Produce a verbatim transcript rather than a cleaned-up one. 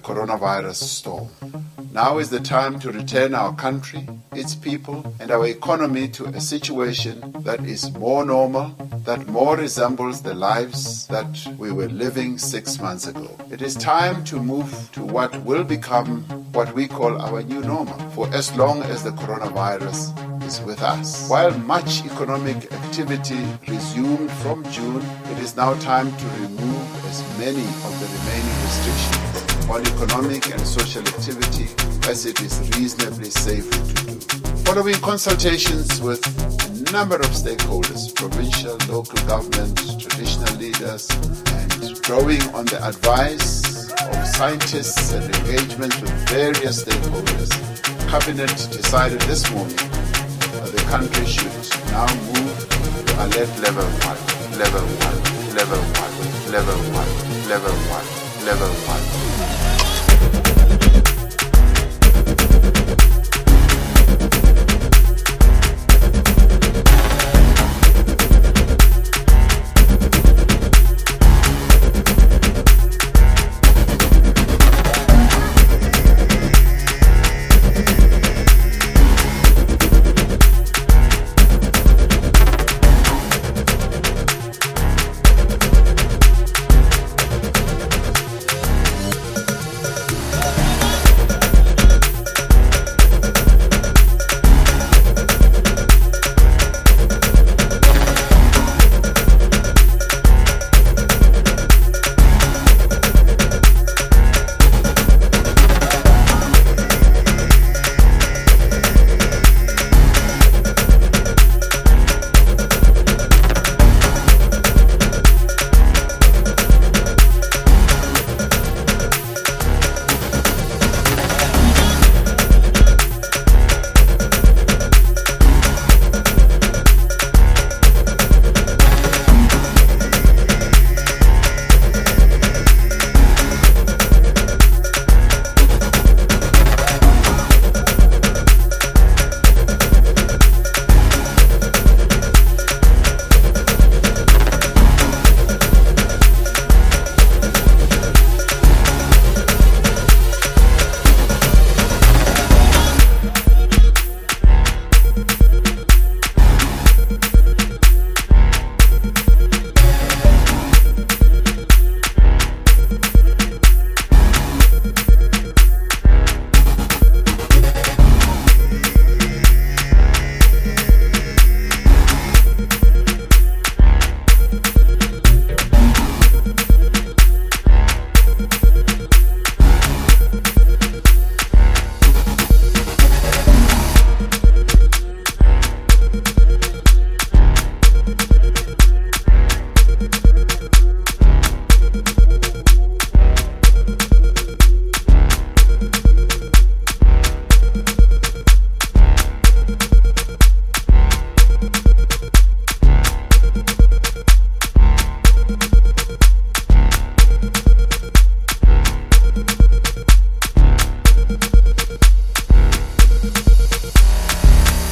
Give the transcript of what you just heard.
coronavirus storm. Now is the time to return our country, its people, and our economy to a situation that is more normal, that more resembles the lives that we were living six months ago. It is time to move to what will become what we call our new normal, for as long as the coronavirus is with us. While much economic activity resumed from June, it is now time to remove as many of the remaining restrictions on economic and social activity as it is reasonably safe to do. Following consultations with a number of stakeholders, provincial, local government, traditional leaders, and drawing on the advice of scientists and engagement with various stakeholders, Cabinet decided this morning that the country should now move to alert level one, level one, level one, level one, level one, level one.